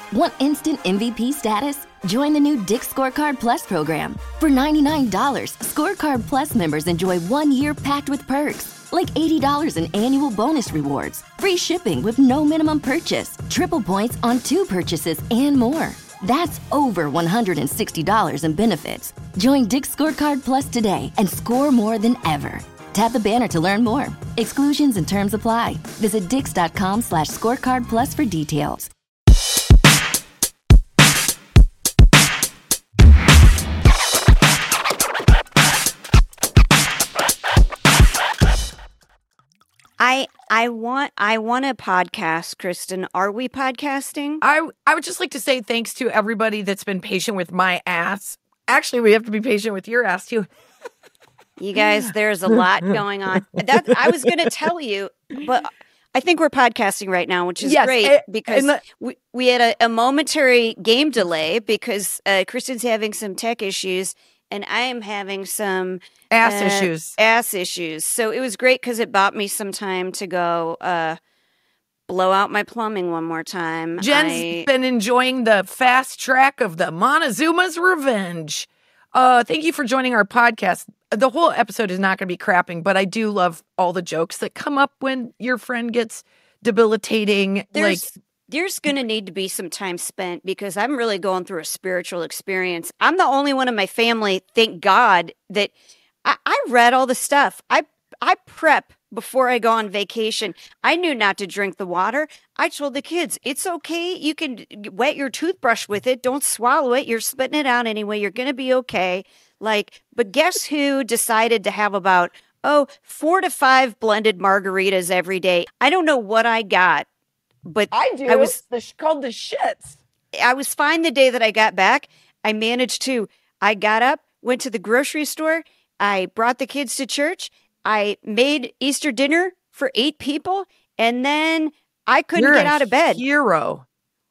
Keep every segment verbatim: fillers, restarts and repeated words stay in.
Want instant M V P status? Join the new Dick's Scorecard Plus program. For ninety-nine dollars, Scorecard Plus members enjoy one year packed with perks, like eighty dollars in annual bonus rewards, free shipping with no minimum purchase, triple points on two purchases, and more. That's over one hundred sixty dollars in benefits. Join Dick's Scorecard Plus today and score more than ever. Tap the banner to learn more. Exclusions and terms apply. Visit dix.com slash scorecard plus for details. I I want I want a podcast, Kristen. Are we podcasting? I I would just like to say thanks to everybody that's been patient with my ass. Actually, we have to be patient with your ass too. You guys, there's a lot going on. That I was going to tell you, but I think we're podcasting right now, which is yes, great it, because the, we, we had a, a momentary game delay because uh, Kristen's having some tech issues and I am having some ass uh, issues. Ass issues. So it was great because it bought me some time to go uh, blow out my plumbing one more time. Jen's I, been enjoying the fast track of the Montezuma's Revenge. Uh, thank you for joining our podcast. The whole episode is not going to be crapping, but I do love all the jokes that come up when your friend gets debilitating. There's, like, there's going to need to be some time spent because I'm really going through a spiritual experience. I'm the only one in my family, thank God, that I, I read all the stuff. I I prep before I go on vacation. I knew not to drink the water. I told the kids, it's okay. You can wet your toothbrush with it. Don't swallow it. You're spitting it out anyway. You're going to be okay. Like, but guess who decided to have about, oh, four to five blended margaritas every day? I don't know what I got, but I do. I was the, called the shits. I was fine the day that I got back. I managed to, I got up, went to the grocery store. I brought the kids to church. I made Easter dinner for eight people, and then I couldn't You're get out of bed. Hero.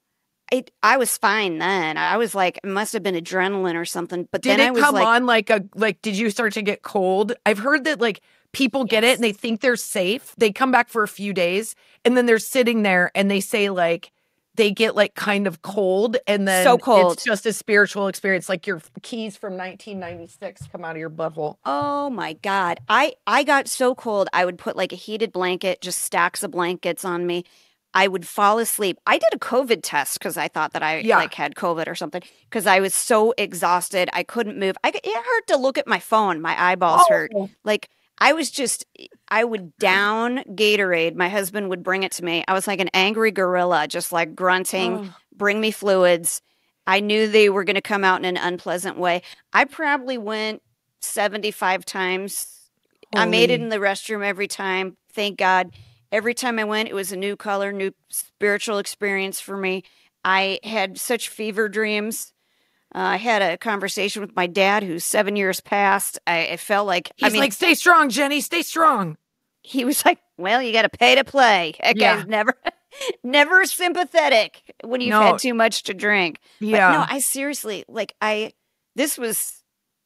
I, I was fine then. I was like, it must have been adrenaline or something. But Did then it I was come like, on like a like? Did you start to get cold? I've heard that like people get it and they think they're safe. They come back for a few days and then they're sitting there and they say like they get like kind of cold and then so cold. It's just a spiritual experience. Like your keys from nineteen ninety-six come out of your butthole. Oh my God. I, I got so cold. I would put like a heated blanket, just stacks of blankets on me. I would fall asleep. I did a COVID test because I thought that I Yeah. like had COVID or something because I was so exhausted. I couldn't move. I, it hurt to look at my phone. My eyeballs Oh. hurt. Like I was just, I would down Gatorade. My husband would bring it to me. I was like an angry gorilla, just like grunting, Oh. bring me fluids. I knew they were going to come out in an unpleasant way. I probably went seventy-five times. I made it Holy- in the restroom every time. Thank God. Every time I went, it was a new color, new spiritual experience for me. I had such fever dreams. Uh, I had a conversation with my dad, who's seven years past. I, I felt like He's I mean, like, stay strong, Jenny. Stay strong. he was like, "Well, you got to pay to play." That Yeah. guy's never, never sympathetic when you've No. had too much to drink. Yeah. But no, I seriously like I. This was.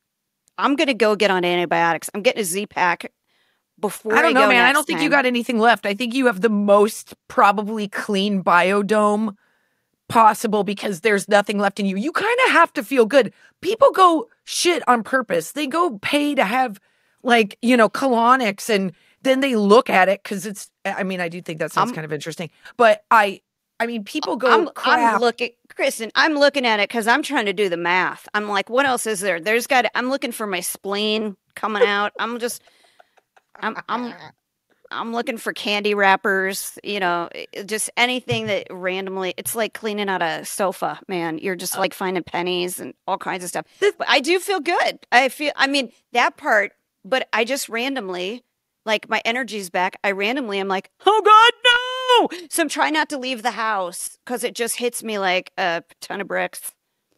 I'm gonna go get on antibiotics. I'm getting a Z-Pack before I don't know, go man. I next don't think you time. got anything left. I think you have the most probably clean biodome possible because there's nothing left in you. You kind of have to feel good. People go shit on purpose. They go pay to have like, you know, colonics and then they look at it because it's, I mean, I do think that sounds I'm- kind of interesting, but I, I mean, people go I'm, crap. I'm looking, Kristen, I'm looking at it because I'm trying to do the math. I'm like, what else is there? There's got, I'm looking for my spleen coming out. I'm just, I'm, I'm, I'm looking for candy wrappers, you know, it- just anything that randomly, it's like cleaning out a sofa, man. You're just like finding pennies and all kinds of stuff. But I do feel good. I feel, I mean, that part, but I just randomly, like my energy's back. I randomly, I'm like, oh God, no. So I'm trying not to leave the house because it just hits me like a ton of bricks.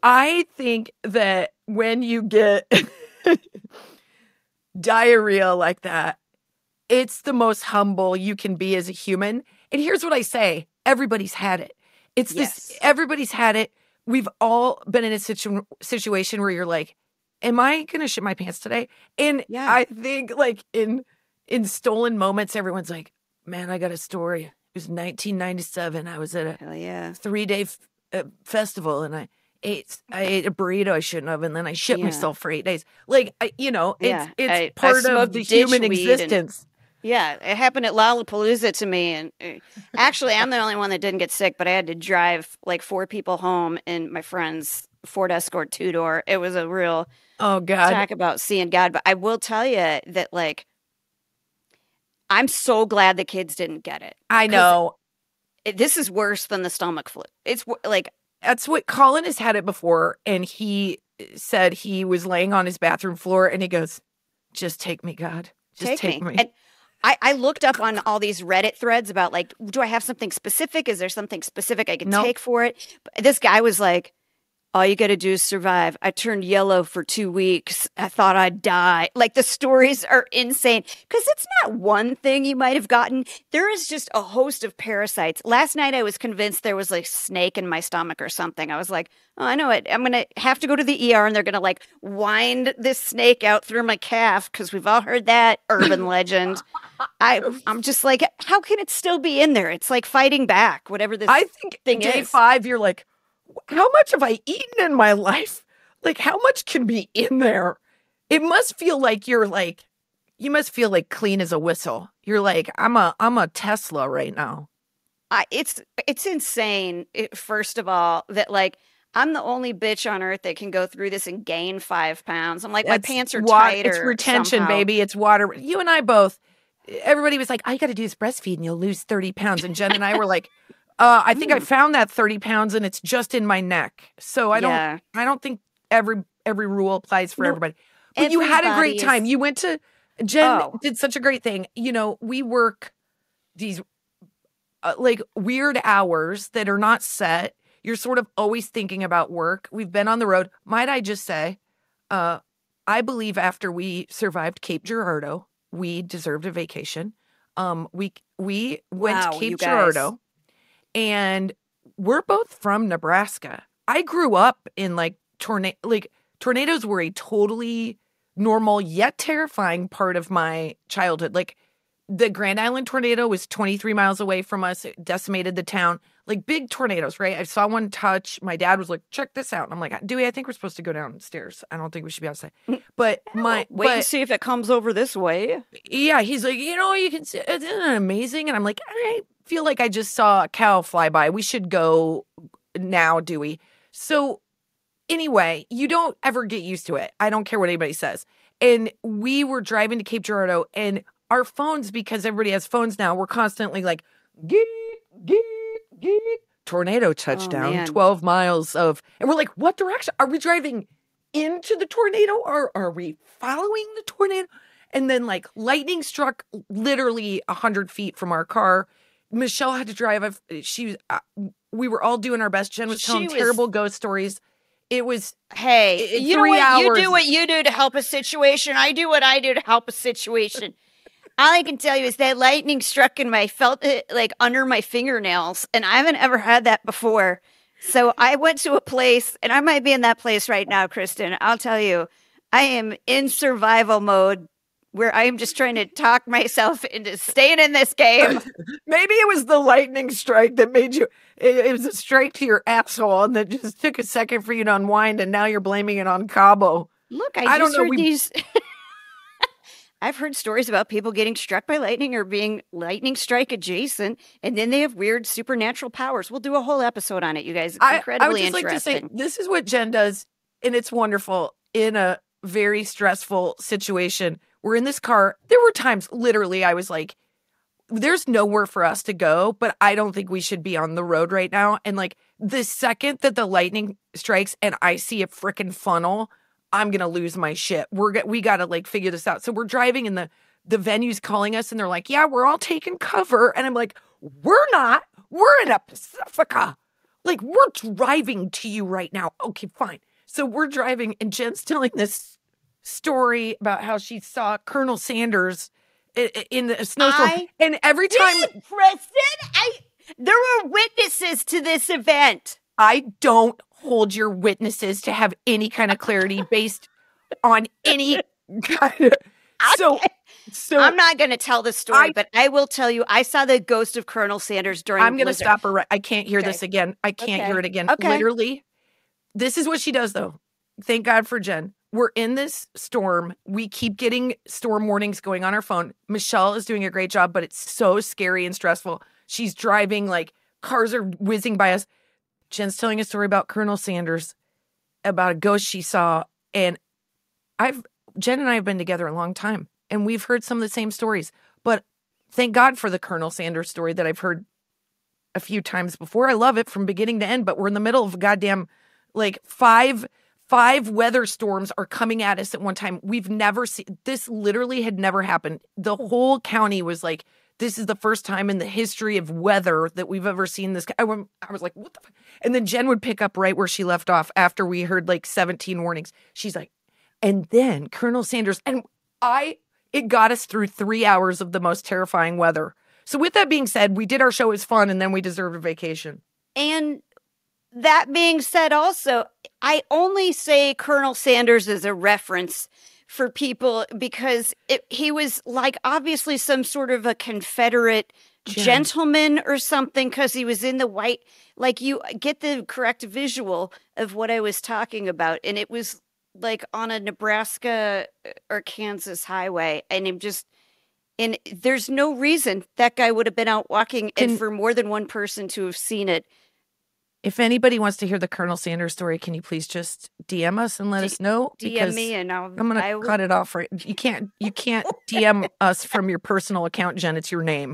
I think that when you get diarrhea like that, it's the most humble you can be as a human. And here's what I say. Everybody's had it. It's this, Yes. everybody's had it. We've all been in a situ- situation where you're like, am I going to shit my pants today? And Yeah. I think like in, in stolen moments, everyone's like, man, I got a story. It was nineteen ninety-seven. I was at a Hell yeah. three day f- a festival and I ate I ate a burrito I shouldn't have, and then I shit Yeah. myself for eight days. Like, I, you know, it's Yeah, it's I- I part of smoked the ditch human weed and- existence. Yeah, it happened at Lollapalooza to me, and uh, actually, I'm the only one that didn't get sick. But I had to drive like four people home in my friend's Ford Escort two door. It was a real Oh God. talk about seeing God. But I will tell you that, like, I'm so glad the kids didn't get it. I know. It- This is worse than the stomach flu. It's wo- like, That's what Colin has had it before, and he said he was laying on his bathroom floor, and he goes, "Just take me, God. Just take, take, me. me." And I, I looked up on all these Reddit threads about, like, do I have something specific? Is there something specific I can Nope. take for it? But this guy was like, all you got to do is survive. I turned yellow for two weeks. I thought I'd die. Like, the stories are insane because it's not one thing you might have gotten. There is just a host of parasites. Last night, I was convinced there was like snake in my stomach or something. I was like, oh, I know it. I'm going to have to go to the E R and they're going to like wind this snake out through my calf because we've all heard that urban legend. I, I'm just like, how can it still be in there? It's like fighting back, whatever this I think thing day is. five, you're like, how much have I eaten in my life? Like, how much can be in there? It must feel like you're like, you must feel like clean as a whistle. You're like, I'm a, I'm a Tesla right now. I, it's it's insane. It, first of all, that like I'm the only bitch on earth that can go through this and gain five pounds. I'm like my That's pants are wa- tighter. It's retention, somehow. baby. It's water. You and I both. Everybody was like, all you got to do is breastfeed and you'll lose thirty pounds. And Jen and I were like, uh, I think I found that thirty pounds and it's just in my neck. So I don't, Yeah. I don't think every every rule applies for No, everybody. But you had a great everybody time. is- You went to Jen Oh. did such a great thing. You know, we work these uh, like weird hours that are not set. You're sort of always thinking about work. We've been on the road. Might I just say, uh, I believe after we survived Cape Girardeau, we deserved a vacation. Um, we we went Wow, to Cape you guys. Girardeau, and we're both from Nebraska. I grew up in like tornado, like tornadoes were a totally normal yet terrifying part of my childhood. Like the Grand Island tornado was twenty-three miles away from us. It decimated the town. Like big tornadoes, right? I saw one touch. My dad was like, check this out. And I'm like, Dewey, I think we're supposed to go downstairs. I don't think we should be outside. But my, Wait and but, see if it comes over this way. yeah, he's like, you know, you can see, isn't it amazing? And I'm like, I feel like I just saw a cow fly by. We should go now, Dewey. So anyway, you don't ever get used to it. I don't care what anybody says. And we were driving to Cape Girardeau, and our phones, because everybody has phones now, we're constantly like, geek, geek, geek, tornado touchdown, man. twelve miles of, and we're like, what direction? Are we driving into the tornado or are we following the tornado? And then like lightning struck literally a hundred feet from our car. Michelle had to drive. a- She was, uh, we were all doing our best. Jen was She telling was- terrible ghost stories. It was, Hey, I- you know three what? hours. You do what you do to help a situation. I do what I do to help a situation. All I can tell you is that lightning struck and I felt it like under my fingernails, and I haven't ever had that before. So I went to a place, and I might be in that place right now, Kristen. I'll tell you, I am in survival mode where I am just trying to talk myself into staying in this game. maybe it was the lightning strike that made you, it, it was a strike to your asshole and that just took a second for you to unwind, and now you're blaming it on Cabo. Look, I, I don't just know, heard we- these. I've heard stories about people getting struck by lightning or being lightning strike adjacent, and then they have weird supernatural powers. We'll do a whole episode on it, you guys. It's I, I would incredibly just like to say, interesting. this is what Jen does, and it's wonderful in a very stressful situation. We're in this car. There were times, literally, I was like, there's nowhere for us to go, but I don't think we should be on the road right now. And like the second that the lightning strikes and I see a freaking funnel, I'm going to lose my shit. We're go- we got to like figure this out. So we're driving and the, the venue's calling us and they're like, yeah, we're all taking cover. And I'm like, we're not, we're in a Pacifica. Like we're driving to you right now. Okay, fine. So we're driving and Jen's telling this story about how she saw Colonel Sanders i- i- in the snowstorm. I and every time Did, Preston, I there were witnesses to this event. I don't hold your witnesses to have any kind of clarity based on any kind of. So So I'm not going to tell the story, I- but I will tell you, I saw the ghost of Colonel Sanders during I'm going to Blizzard. stop her. Right. I can't hear Okay. this again. I can't Okay. hear it again. Okay. Literally, this is what she does, though. Thank God for Jen. We're in this storm. We keep getting storm warnings going on our phone. Michelle is doing a great job, but it's so scary and stressful. She's driving, like, cars are whizzing by us. Jen's telling a story about Colonel Sanders, about a ghost she saw. And I've Jen and I have been together a long time, and we've heard some of the same stories. But thank God for the Colonel Sanders story that I've heard a few times before. I love it from beginning to end, but we're in the middle of a goddamn, like, five five weather storms are coming at us at one time. We've never seen, this literally had never happened. The whole county was like, this is the first time in the history of weather that we've ever seen this. I, went, I was like, what the fuck? And then Jen would pick up right where she left off after we heard like seventeen warnings. She's like, and then Colonel Sanders, and I, it got us through three hours of the most terrifying weather. So with that being said, we did our show as fun, and then we deserved a vacation. And that being said, also, I only say Colonel Sanders as a reference for people because it, he was like obviously some sort of a Confederate Jen. gentleman or something because he was in the white. Like you get the correct visual of what I was talking about. And it was like on a Nebraska or Kansas highway. And I'm just, and there's no reason that guy would have been out walking Can- and for more than one person to have seen it. If anybody wants to hear the Colonel Sanders story, can you please just D M us and let D- us know? D Because M me and I'll, I'm gonna I will- cut it off right. You can't. You can't D M us from your personal account, Jen. It's your name,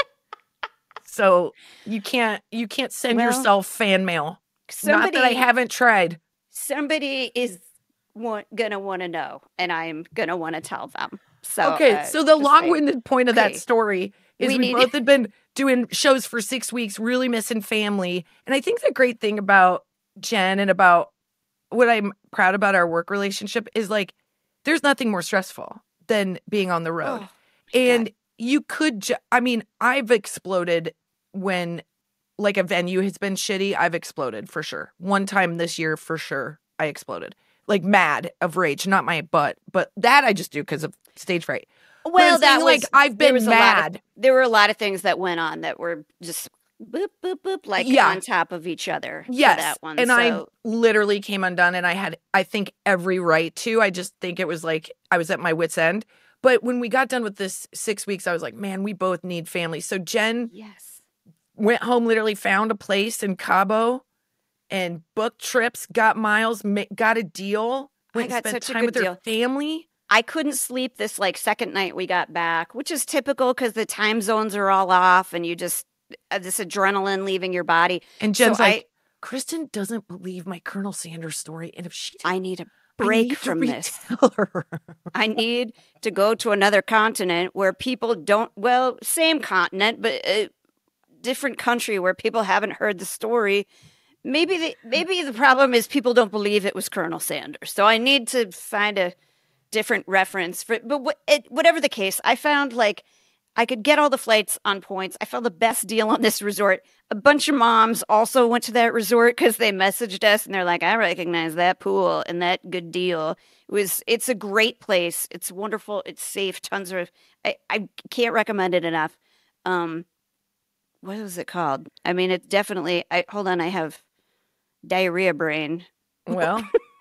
so you can't. You can't send Well, yourself fan mail. somebody, Not that I haven't tried. somebody is want, gonna want to know, and I'm gonna want to tell them. So Okay, uh, so the just saying. long-winded point of Okay. that story is We we, need- both had been doing shows for six weeks, really missing family. And I think the great thing about Jen and about what I'm proud about our work relationship is like, there's nothing more stressful than being on the road. Oh, and God. you could, ju- I mean, I've exploded when like a venue has been shitty. I've exploded for sure. One time this year, for sure, I exploded. Like mad of rage, not my butt, but that I just do because of stage fright. But Well, I'm that saying, was, like I've there been was a lot mad. of, there were a lot of things that went on that were just boop boop boop like Yeah. on top of each other. for Yes, that one. and so, I literally came undone, and I had, I think, every right to. I just think it was like I was at my wit's end. But when we got done with this six weeks, I was like, man, we both need family. So Jen yes, went home, literally found a place in Cabo, and booked trips, got miles, ma- got a deal. Went got and spent such a time good with their deal. family. I couldn't sleep this like second night we got back, which is typical because the time zones are all off, and you just uh, this adrenaline leaving your body. And Jen's So like, Kristen doesn't believe my Colonel Sanders story, and if she, I, I need a I break need to from this. retell her. I need to go to another continent where people don't, well, same continent, but a different country where people haven't heard the story. Maybe the, maybe the problem is people don't believe it was Colonel Sanders. So I need to find a different reference for, but what, it, whatever the case, I found like I could get all the flights on points. I found the best deal on this resort. A bunch of moms also went to that resort because they messaged us and they're like, I recognize that pool and that good deal. It was, it's a great place. It's wonderful. It's safe. Tons of, I, I can't recommend it enough. Um, what was it called? I mean, it definitely, I, hold on. I have diarrhea brain. Well,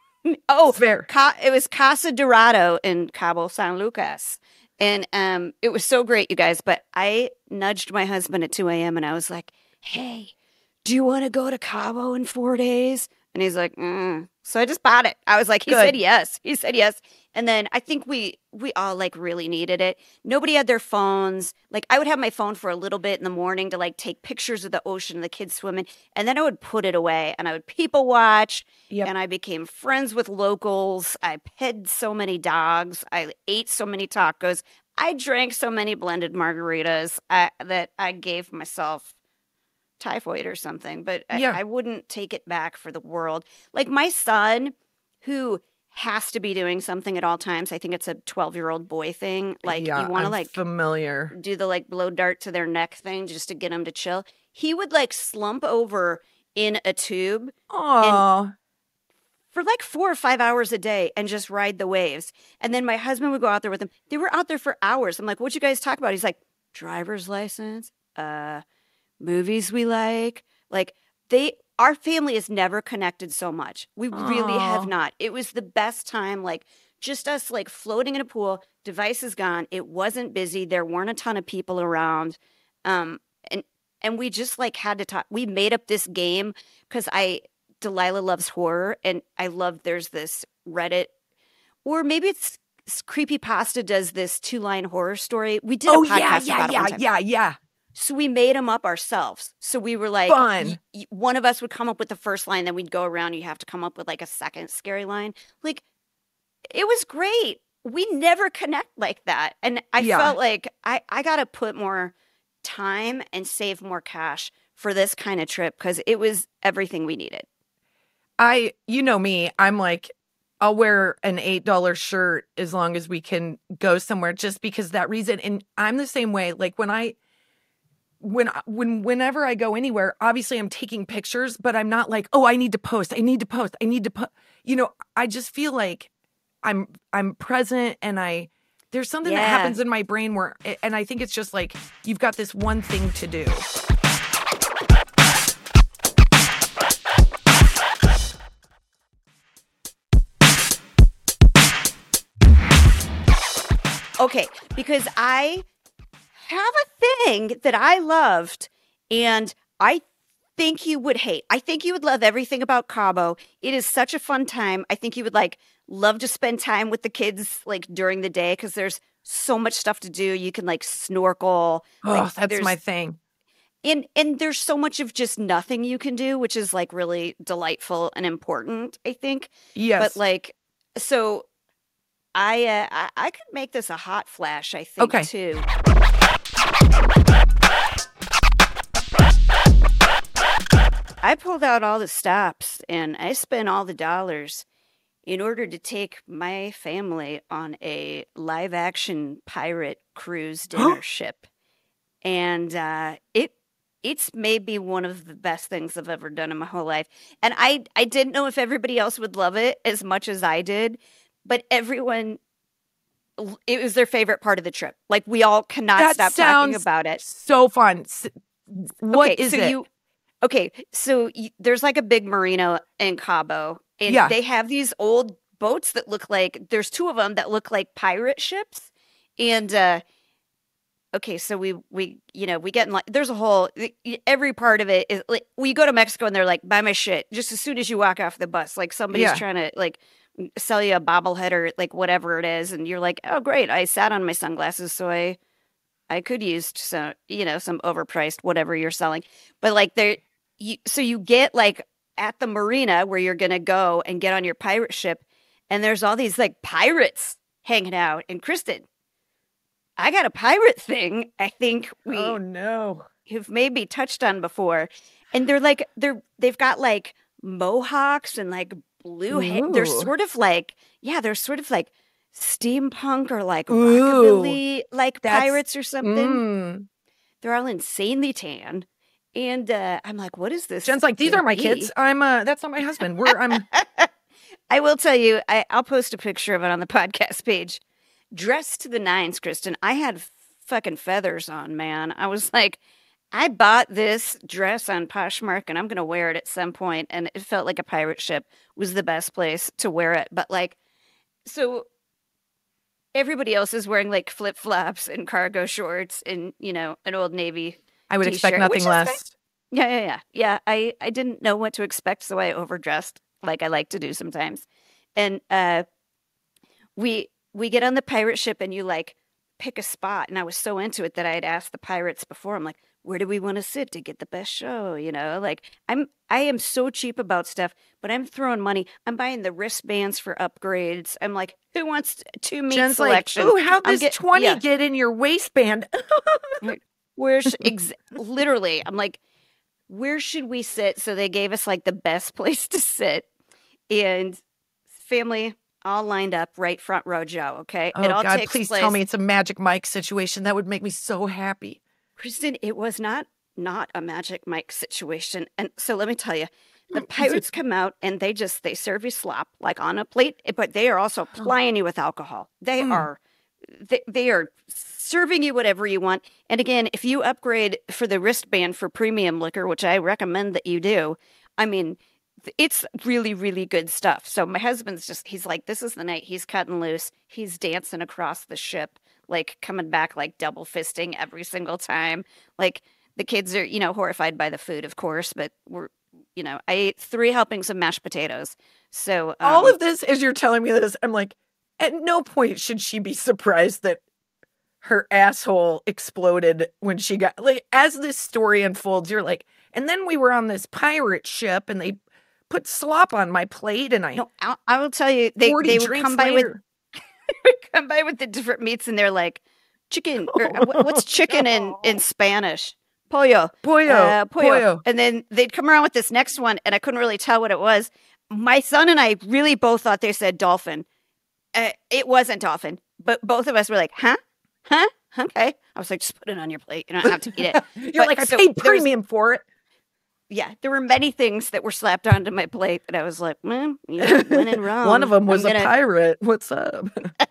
Oh, fair. Ca- it was Casa Dorado in Cabo San Lucas. And um, it was so great, you guys. But I nudged my husband at two a.m. and I was like, hey, do you want to go to Cabo in four days? And he's like, mm. So I just bought it. I was like, he Good. said yes. He said yes. And then I think we we all like really needed it. Nobody had their phones. Like I would have my phone for a little bit in the morning to like take pictures of the ocean and the kids swimming. And then I would put it away and I would people watch. Yep. And I became friends with locals. I petted so many dogs. I ate so many tacos. I drank so many blended margaritas I, that I gave myself typhoid or something. But I- Yeah. I, wouldn't take it back for the world. Like my son, who has to be doing something at all times. I think it's a twelve-year-old boy thing. Like yeah, you want to I'm like familiar. do the like blow dart to their neck thing just to get them to chill. He would like slump over in a tube Oh, for like four or five hours a day and just ride the waves. And then my husband would go out there with them. They were out there for hours. I'm like, what'd you guys talk about? He's like, driver's license, uh, movies we like. Like they, our family is never connected so much. We really Aw. have not. It was the best time. Like just us like floating in a pool, devices gone. It wasn't busy. There weren't a ton of people around. Um, and, and we just like had to talk. We made up this game because I, Delilah loves horror, and I love there's this Reddit, or maybe it's, it's Creepypasta does this two-line horror story. We did Oh, a podcast yeah, yeah, about it yeah, one time. yeah, yeah. So we made them up ourselves. So we were like, Fun. y- y- one of us would come up with the first line, then we'd go around, you have to come up with like a second scary line. Like, it was great. We never connect like that. And I Yeah. felt like I, I got to put more time and save more cash for this kind of trip because it was everything we needed. I, you know me, I'm like, I'll wear an eight dollar shirt as long as we can go somewhere just because that reason. And I'm the same way. Like when I, when, when, whenever I go anywhere, obviously I'm taking pictures, but I'm not like, oh, I need to post. I need to post. I need to put, you know, I just feel like I'm, I'm present and I, there's something that Yeah. happens in my brain where, and I think it's just like, you've got this one thing to do. Okay, because I have a thing that I loved and I think you would hate. I think you would love everything about Cabo. It is such a fun time. I think you would like love to spend time with the kids like during the day because there's so much stuff to do. You can like snorkel. Oh, like, that's there's- my thing. And and there's so much of just nothing you can do, which is like really delightful and important, I think. Yes. But like, so I, uh, I I could make this a hot flash, I think, Okay. too. I pulled out all the stops and I spent all the dollars in order to take my family on a live action pirate cruise dinner ship. And uh, it it's maybe one of the best things I've ever done in my whole life. And I I didn't know if everybody else would love it as much as I did, but everyone, it was their favorite part of the trip. Like we all cannot That stop talking sounds about it. So fun. S- What okay, is so it? You, okay, so you, there's like a big marina in Cabo, and Yeah. they have these old boats that look like there's two of them that look like pirate ships, and uh, okay, so we we you know we get in like there's a whole every part of it is like we go to Mexico and they're like buy my shit just as soon as you walk off the bus, like somebody's Yeah. trying to like sell you a bobblehead or like whatever it is, and you're like, oh great, I sat on my sunglasses, so I. I could use some, you know, some overpriced whatever you're selling, but like there, you so you get like at the marina where you're gonna go and get on your pirate ship, and there's all these like pirates hanging out. And Kristen, I got a pirate thing. I think we Oh no. have maybe touched on before, and they're like they're they've got like mohawks and like blue hair. They're Ooh. sort of like yeah, they're sort of like steampunk or like Ooh. rockabilly like That's- pirates or something. Mm. They're all insanely tan. And uh, I'm like, what is this? Jen's like, these are my gonna kids. be?" I'm uh that's not my husband. We're I'm I will tell you, I, I'll post a picture of it on the podcast page. Dressed to the nines, Kristen. I had fucking feathers on, man. I was like, I bought this dress on Poshmark and I'm going to wear it at some point. And it felt like a pirate ship was the best place to wear it. But like, so everybody else is wearing like flip flops and cargo shorts and, you know, an Old Navy. I would expect T-shirt, nothing which is less. nice. Yeah, yeah, yeah. Yeah, I, I didn't know what to expect, so I overdressed like I like to do sometimes. And uh, we we get on the pirate ship and you like pick a spot. And I was so into it that I had asked the pirates before. I'm like, where do we want to sit to get the best show? You know, like I'm I am so cheap about stuff, but I'm throwing money. I'm buying the wristbands for upgrades. I'm like, who wants to meet Jen's selection? like, ooh, how'd I'm this get- twenty yeah. get in your waistband? Where sh- ex- literally, I'm like, where should we sit? So they gave us like the best place to sit, and family all lined up right front row, Joe. Okay, Oh it all God, takes please place. tell me it's a Magic Mike situation. That would make me so happy. Kristen, it was not not a Magic Mike situation, and so let me tell you, The pirates come out and they just, they serve you slop like on a plate, but they are also plying you with alcohol. They Mm. are, they, they are serving you whatever you want. And again, if you upgrade for the wristband for premium liquor, which I recommend that you do, I mean, it's really, really good stuff. So my husband's just, he's like, this is the night he's cutting loose. He's dancing across the ship, like coming back, like double fisting every single time. Like the kids are, you know, horrified by the food, of course, but we're, you know, I ate three helpings of mashed potatoes. So um, all of this, as you're telling me this, I'm like, at no point should she be surprised that her asshole exploded when she got, like, as this story unfolds, you're like, and then we were on this pirate ship and they put slop on my plate and I, no, I, I will tell you, they, forty they would drinks come by later. with, come by with the different meats and they're like, chicken, or what- what's chicken in, in Spanish? Pollo. Pollo, Uh, pollo. pollo. And then they'd come around with this next one, and I couldn't really tell what it was. My son and I really both thought they said dolphin. Uh, it wasn't dolphin, but both of us were like, huh? Huh? Okay. I was like, just put it on your plate. You don't have to eat it. You're But like, I so paid there's- premium for it. Yeah, there were many things that were slapped onto my plate that I was like, mm, yeah, when in Rome. One of them was I'm a gonna- pirate. What's up?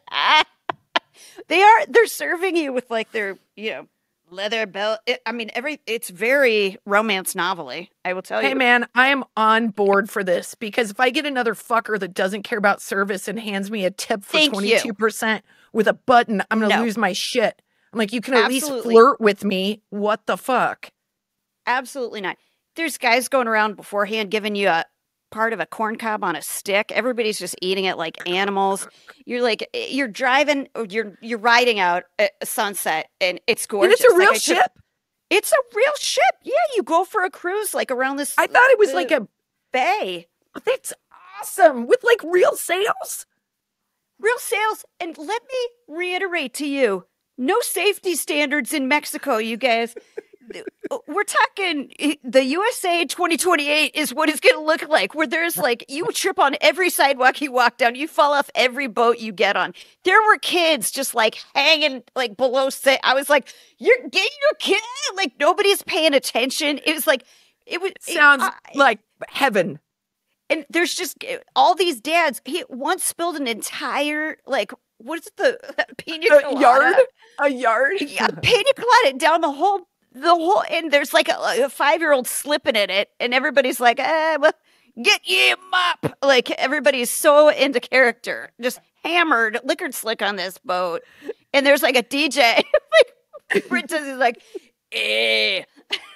They are, they're serving you with like their, you know, leather belt. It, I mean, every, it's very romance novel-y, I will tell you. Hey, man, I am on board for this because if I get another fucker that doesn't care about service and hands me a tip for Thank you. twenty-two percent with a button, I'm going to No. lose my shit. I'm like, you can at least Absolutely. flirt with me. What the fuck? Absolutely not. There's guys going around beforehand giving you a part of a corn cob on a stick. Everybody's just eating it like animals. You're like, you're driving, or you're you're riding out at sunset, and it's gorgeous. And it's a real Like, I took- ship? It's a real ship. Yeah, you go for a cruise like around this. I thought it was uh, like a, bay. that's awesome. With like real sails? Real sails. And let me reiterate to you, no safety standards in Mexico, you guys. We're talking the U S A twenty twenty-eight is what it's going to look like, where there's like, you trip on every sidewalk you walk down, you fall off every boat you get on. There were kids just like hanging like below. Say, I was like, you're getting your kid, like nobody's paying attention. It was like, it was it- Sounds I- like heaven. and there's just all these dads. He once spilled an entire like, what's the pina A colada? yard? A yard? Yeah, pina colada down the whole, the whole, and there's like a, a five-year-old slipping in it, and everybody's like, eh, well, get ye a mop. Like, everybody's so into character, just hammered, liquored slick on this boat. And there's like a D J, like, Princess is like, eh,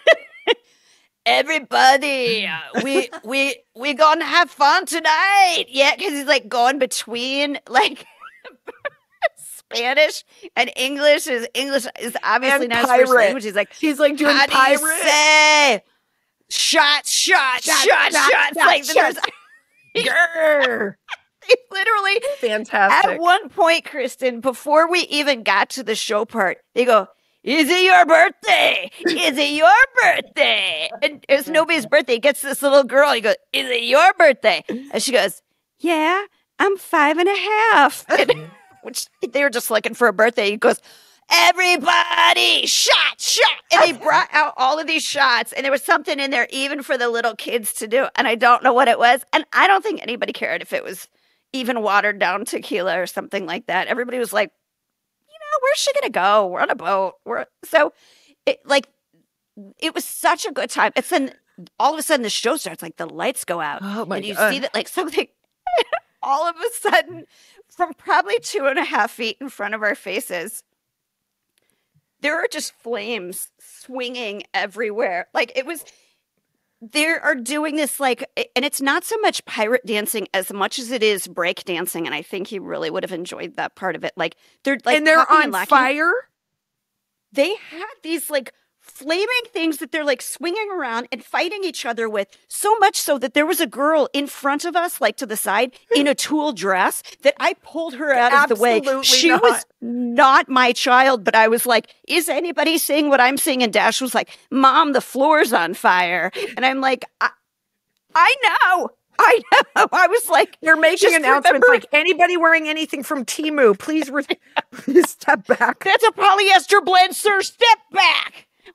everybody, uh, we, we, we gonna have fun tonight. Yeah, because he's like going between, like, Spanish and English. His English is obviously And not his first pirate. language. He's like, He's like doing how do pirate. you say? Shot, shot, shot, Shot, shot. shot, Like, shot, there's Grr. literally Fantastic. at one point, Kristen, before we even got to the show part, they go, is it your birthday? Is it your birthday? And it's nobody's birthday. He gets this little girl. He goes, is it your birthday? And she goes, yeah, I'm five and a half. And, which they were just looking for a birthday. He goes, everybody, shot, shot. And they brought out all of these shots, and there was something in there even for the little kids to do. And I don't know what it was. And I don't think anybody cared if it was even watered down tequila or something like that. Everybody was like, you know, where's she going to go? We're on a boat. We're so it like, it was such a good time. It's then all of a sudden the show starts, like the lights go out. Oh my and you God. see that like something all of a sudden from probably two and a half feet in front of our faces, there are just flames swinging everywhere. Like it was, they are doing this like, and it's not so much pirate dancing as much as it is break dancing. And I think he really would have enjoyed that part of it. Like they're like, and they're popping on and locking. fire? They had these like flaming things that they're like swinging around and fighting each other with, so much so that there was a girl in front of us, like to the side, in a tulle dress that I pulled her out of the way. Absolutely She not. was not my child, but I was like, is anybody seeing what I'm seeing? And Dash was like, Mom, the floor's on fire. And I'm like, I, I know. I know. I was like, They're making just announcements remember- like anybody wearing anything from Temu, please, re- please step back. that's a polyester blend, sir. Step back.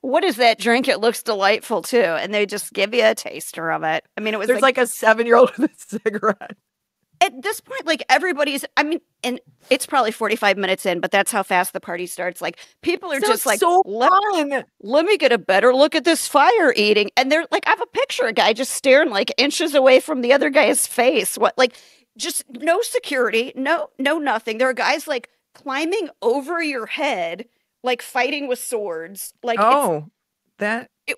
what is that drink? It looks delightful too. And they just give you a taster of it. I mean, it was There's like, like a seven-year-old with a cigarette. at this point, like everybody's, I mean, and it's probably forty-five minutes in, but that's how fast the party starts. Like people are Sounds just like, so let, fun. let me get a better look at this fire eating. And they're like, I have a picture of a guy just staring like inches away from the other guy's face. What, like, just no security, no, no, nothing. There are guys like climbing over your head, like fighting with swords. Like, Oh, that. it's,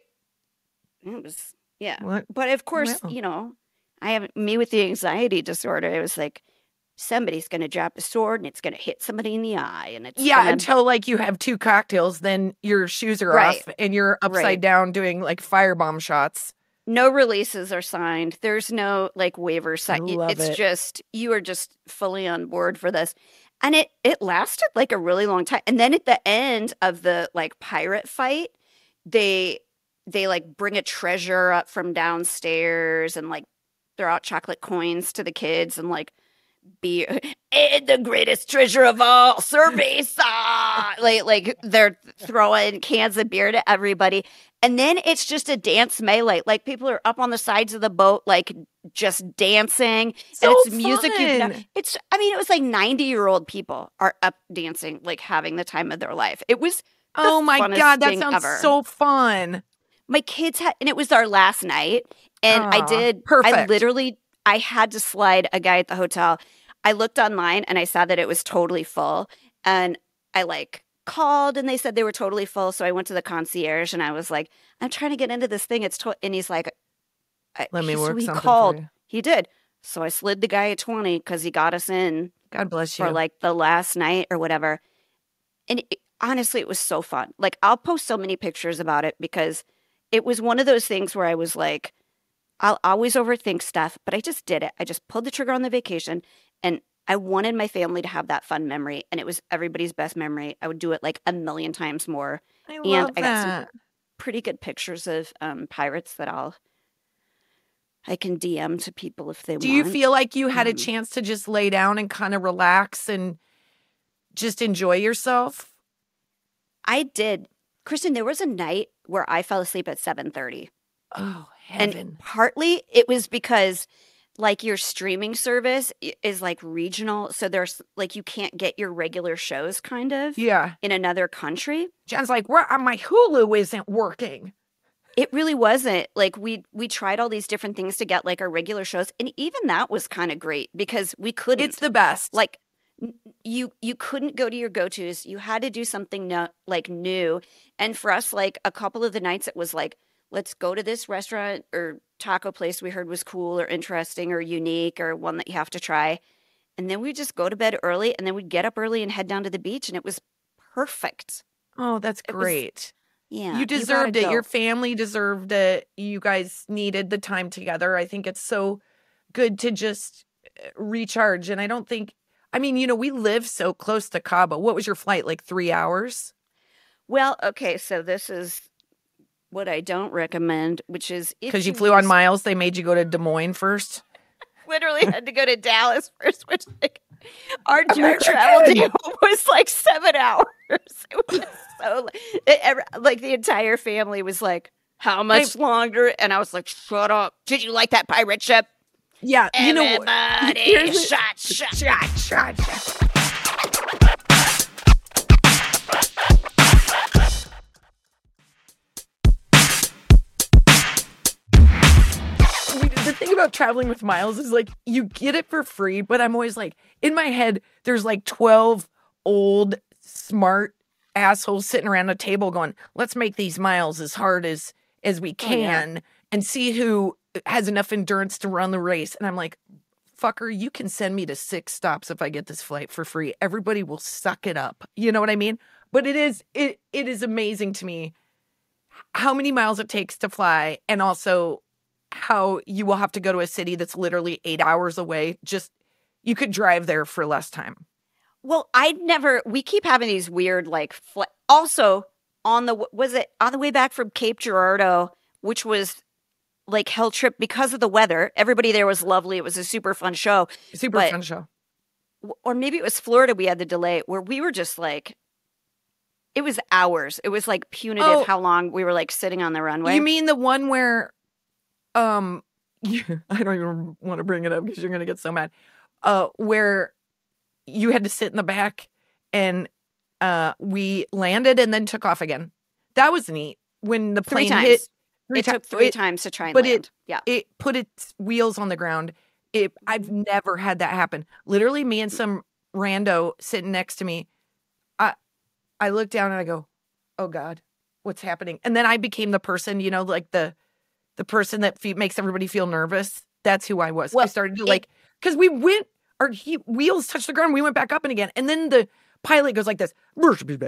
it, it was, yeah. What? But of course, Well. you know, I have me with the anxiety disorder. It was like, somebody's going to drop a sword and it's going to hit somebody in the eye. And it's Yeah, gonna... until like you have two cocktails, then your shoes are Right. off and you're upside Right. down doing like firebomb shots. no releases are signed. There's no like waiver signed. I love It's it. just, you are just fully on board for this. And it, it lasted like a really long time. And then at the end of the like pirate fight, they, they like bring a treasure up from downstairs and like throw out chocolate coins to the kids and like, be and the greatest treasure of all, cerveza. like, like they're throwing cans of beer to everybody, and then it's just a dance melee. Like people are up on the sides of the boat, like just dancing. So and it's music. You know, fun. it's. I mean, it was like ninety-year-old people are up dancing, like having the time of their life. It was. the Oh my funnest God, that thing sounds ever. so fun. My kids had, and it was our last night, and I Aw, did. I perfect. literally, I had to slide a guy at the hotel. I looked online and I saw that it was totally full, and I like called and they said they were totally full. So I went to the concierge and I was like, "I'm trying to get into this thing." It's to-, and he's like, I, Let me he, so work he something called. for you. He did. So I slid the guy at twenty because he got us in God bless you. for like the last night or whatever. And it, honestly, it was so fun. Like I'll post so many pictures about it because it was one of those things where I was like, I'll always overthink stuff, but I just did it. I just pulled the trigger on the vacation, and I wanted my family to have that fun memory, and it was everybody's best memory. I would do it like a million times more. I and love I got some that. pretty good pictures of um, pirates that I'll I can D M to people if they Do want. you feel like you had a Mm. chance to just lay down and kind of relax and just enjoy yourself? I did, Kristen. There was a night where I fell asleep at seven thirty. Oh, heaven. And partly it was because like your streaming service i- is like regional. So there's like you can't get your regular shows kind of Yeah. in another country. Jen's like, where uh, my Hulu isn't working. It really wasn't. Like we we tried all these different things to get like our regular shows. And even that was kind of great because we couldn't It's the best. like n- you you couldn't go to your go-tos. You had to do something no, like new. And for us, like a couple of the nights it was like, let's go to this restaurant or taco place we heard was cool or interesting or unique or one that you have to try. And then we'd just go to bed early and then we'd get up early and head down to the beach, and it was perfect. oh, that's it was- great. Yeah. You gotta deserved it. go. Your family deserved it. You guys needed the time together. I think it's so good to just uh, recharge. And I don't think, I mean, you know, we live so close to Cabo. What was your flight? Like three hours? Well, okay, so this is what I don't recommend, which is if Because you flew on use- miles, they made you go to Des Moines first. literally had to go to Dallas first, which like our, our American. travel deal was like seven hours. It was so it, every- like the entire family was like, "How much longer?" And I was like, "Shut up! Did you like that pirate ship?" Yeah, you know, Everybody, here's the- shot, shot. shot, shot, shot. The thing about traveling with Miles is like you get it for free, but I'm always like in my head, there's like twelve old, smart assholes sitting around a table going, let's make these miles as hard as as we Oh, yeah. can and see who has enough endurance to run the race. And I'm like, fucker, you can send me to six stops if I get this flight for free. Everybody will suck it up. You know what I mean? But it is it it is amazing to me how many miles it takes to fly, and also how you will have to go to a city that's literally eight hours away. Just you could drive there for less time. Well, I'd never. We keep having these weird like. Fl- also, on the was it on the way back from Cape Girardeau, which was like hell trip because of the weather. Everybody there was lovely. It was a super fun show. Super But- fun show. W- Or maybe it was Florida. We had the delay where we were just like, It was hours. It was like punitive Oh. how long we were like sitting on the runway. You mean the one where, um, I don't even want to bring it up because you're going to get so mad. Uh, where you had to sit in the back and uh, we landed and then took off again. That was neat. When the three plane times. hit. Three it ti- took three it- times to try and but land. it- yeah. It put its wheels on the ground. It, I've never had that happen. Literally, me and some rando sitting next to me, I, I look down and I go, "Oh God, what's happening?" And then I became the person, you know, like the, the person that fe- makes everybody feel nervous. That's who I was. I Well, started to it- like, because we went, our he, wheels touched the ground. We went back up and again, and then the pilot goes like this, You're like, and what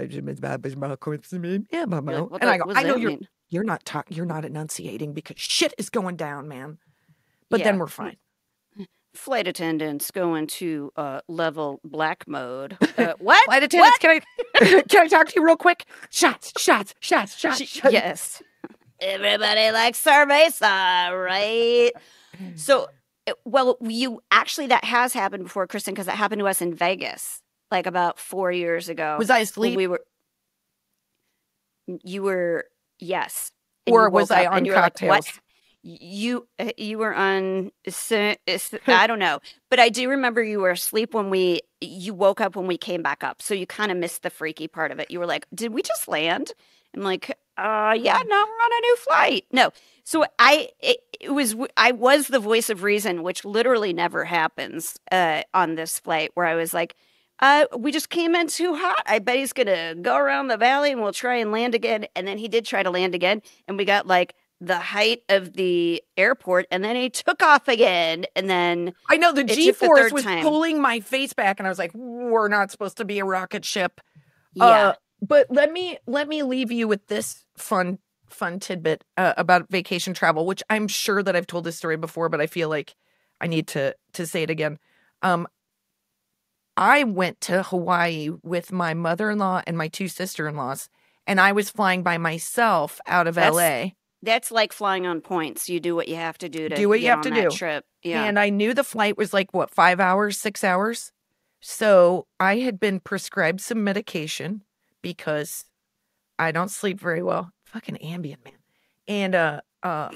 I the- go, what does "I know that you're mean? you're not talk, you're not enunciating because shit is going down, man." But Yeah. then we're fine. Flight attendants going to uh, level black mode. Uh, what? Flight attendants, can I can I talk to you real quick? Shots, shots, shots, shots. Sh- shots. Yes. Everybody likes cerveza, right? So, it- well, you actually, that has happened before, Kristen, because that happened to us in Vegas, like about four years ago. Was I when asleep? We were. You were, yes. And Or you was woke I up on and you were like, cocktails? what? You uh, you were on. s- s- I don't know, but I do remember you were asleep when we. You woke up when we came back up, so you kind of missed the freaky part of it. You were like, "Did we just land?" I'm like, "Uh, yeah, no, we're on a new flight." No, so I it, it was I was the voice of reason, which literally never happens uh, on this flight. Where I was like, "Uh, we just came in too hot. I bet he's gonna go around the valley and we'll try and land again." And then he did try to land again, and we got like the height of the airport, and then he took off again, and then I know the It took the G force third was time. pulling my face back, and I was like, "We're not supposed to be a rocket ship." yeah, Uh, but let me let me leave you with this fun fun tidbit uh, about vacation travel, which I'm sure that I've told this story before, but I feel like I need to to say it again. Um, I went to Hawaii with my mother-in-law and my two sister-in-laws, and I was flying by myself out of That's- L A. that's like flying on points. You do what you have to do to Do what you get have on to that do. Trip, yeah. And I knew the flight was like, what, five hours, six hours? So I had been prescribed some medication because I don't sleep very well. Fucking Ambien, man. And uh, uh,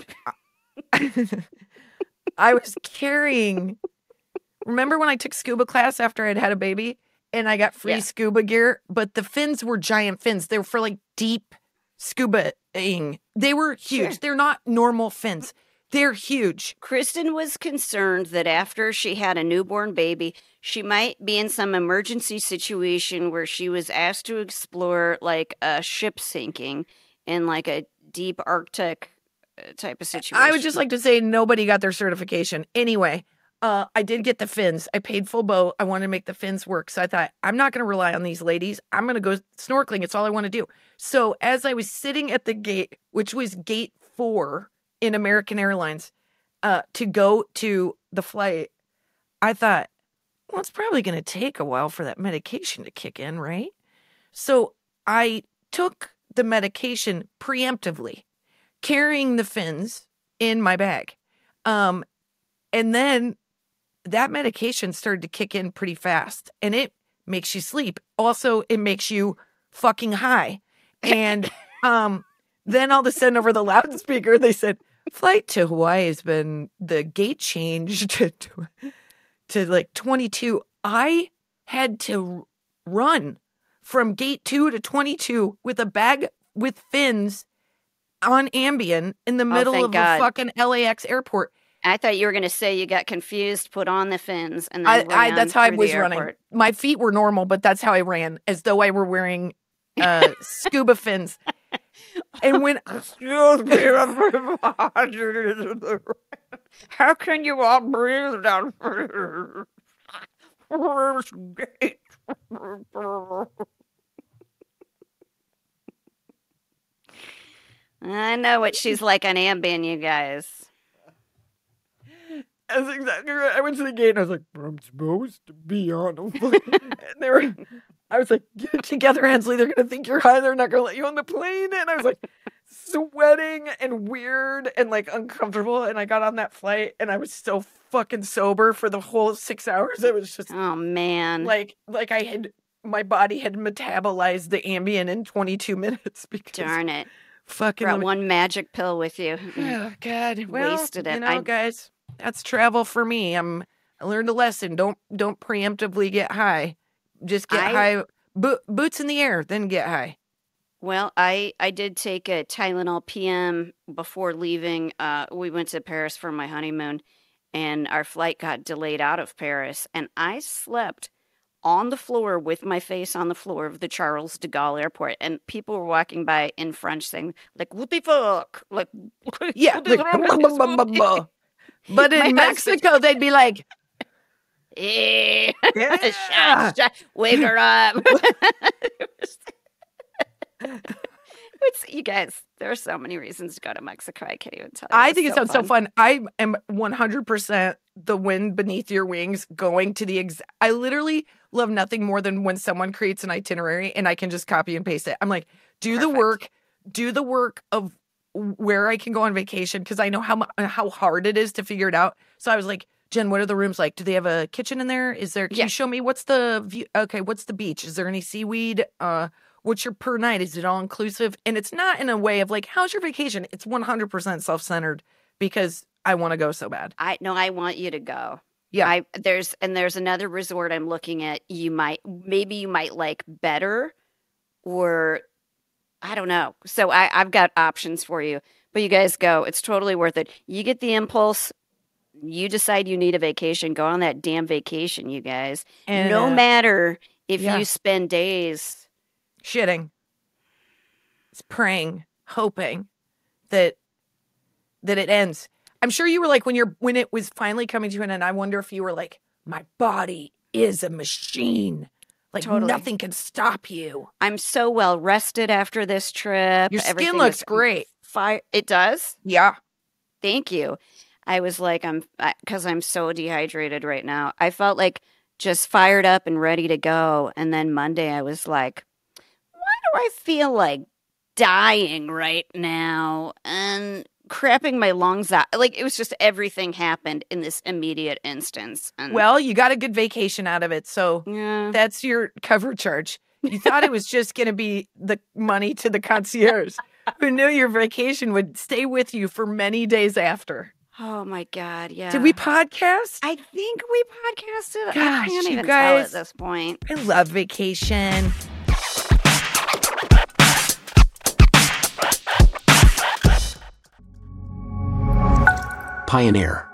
I was carrying. Remember when I took scuba class after I'd had a baby and I got free Yeah. scuba gear? But the fins were giant fins. They were for like deep scuba-ing. They were huge. Sure. They're not normal fins. They're huge. Kristen was concerned that after she had a newborn baby, she might be in some emergency situation where she was asked to explore like a ship sinking in like a deep Arctic uh, type of situation. I would just like to say nobody got their certification. Anyway, uh, I did get the fins. I paid full boat. I wanted to make the fins work. So I thought, I'm not going to rely on these ladies. I'm going to go snorkeling. It's all I want to do. So as I was sitting at the gate, which was gate four in American Airlines, uh, to go to the flight, I thought, well, it's probably going to take a while for that medication to kick in, right? So I took the medication preemptively, carrying the fins in my bag. Um, and then that medication started to kick in pretty fast, and it makes you sleep. Also, it makes you fucking high. And um, then all of a sudden over the loudspeaker, they said, flight to Hawaii has been, the gate changed to, to, to like twenty-two. I had to run from gate two to twenty-two with a bag with fins on Ambien in the middle thank of God. a fucking L A X airport. I thought you were going to say you got confused, put on the fins, and I, then I ran that's how I through was the running. airport. My feet were normal, but that's how I ran, as though I were wearing uh, scuba fins. And when Excuse me, everybody. How can you all breathe down here? Where's gate? I know what she's like on Ambien, you guys. That's exactly right. I went to the gate and I was like, I'm supposed to be on a plane. And they were, I was like, get it together, Hensley. They're going to think you're high. They're not going to let you on the plane. And I was like, sweating and weird and like uncomfortable. And I got on that flight and I was so fucking sober for the whole six hours. It was just Oh man. like, like I had my body had metabolized the Ambien in twenty-two minutes because Darn it. fucking Brought let me- one magic pill with you. Oh God! Well, Wasted it. you know, I- guys, that's travel for me. I'm. I learned a lesson. Don't don't preemptively get high. Just get I- high. Bo- boots in the air, then get high. Well, I, I did take a Tylenol P M before leaving. Uh, we went to Paris for my honeymoon, and our flight got delayed out of Paris. And I slept on the floor with my face on the floor of the Charles de Gaulle airport. And people were walking by in French saying, like, what the fuck? Like, Yeah. what is like, wrong with this woman?" but My in husband- Mexico, they'd be like, Eh, yeah. shut, shut, wake her up. It's, you guys, there are so many reasons to go to Mexico. I can't even tell you. I It's think it so sounds so fun. I am one hundred percent the wind beneath your wings going to the ex. I literally love nothing more than when someone creates an itinerary and I can just copy and paste it. I'm like, do the Perfect. work, do the work of where I can go on vacation because I know how mu- how hard it is to figure it out. So I was like, Jen, what are the rooms like? Do they have a kitchen in there? Is there? Can Yeah. you show me what's the view? Okay, what's the beach? Is there any seaweed? Uh, what's your per night? Is it all inclusive? And it's not in a way of like, how's your vacation? It's one hundred percent self centered because I want to go so bad. I no, I want you to go. Yeah. I there's and there's another resort I'm looking at. You might maybe you might like better, or I don't know. So I I've got options for you. But you guys go. It's totally worth it. You get the impulse. You decide you need a vacation. Go on that damn vacation, you guys. And, no uh, matter if yeah. you spend days. shitting. It's praying, hoping that that it ends. I'm sure you were like when you're when it was finally coming to an end. I wonder if you were like, my body is a machine. Like Totally. nothing can stop you. I'm so well rested after this trip. Your skin Everything looks is- great. Fire. It does. Yeah. Thank you. I was like, I'm because I'm so dehydrated right now. I felt like just fired up and ready to go. And then Monday, I was like, why do I feel like dying right now and crapping my lungs out? Like it was just everything happened in this immediate instance. And Well, you got a good vacation out of it, so yeah, that's your cover charge. You thought it was just going to be the money to the concierge, who knew your vacation would stay with you for many days after. oh my god, yeah. Did we podcast? I think we podcasted. I Gosh, can't you even guys. tell at this point. I love vacation. Pioneer.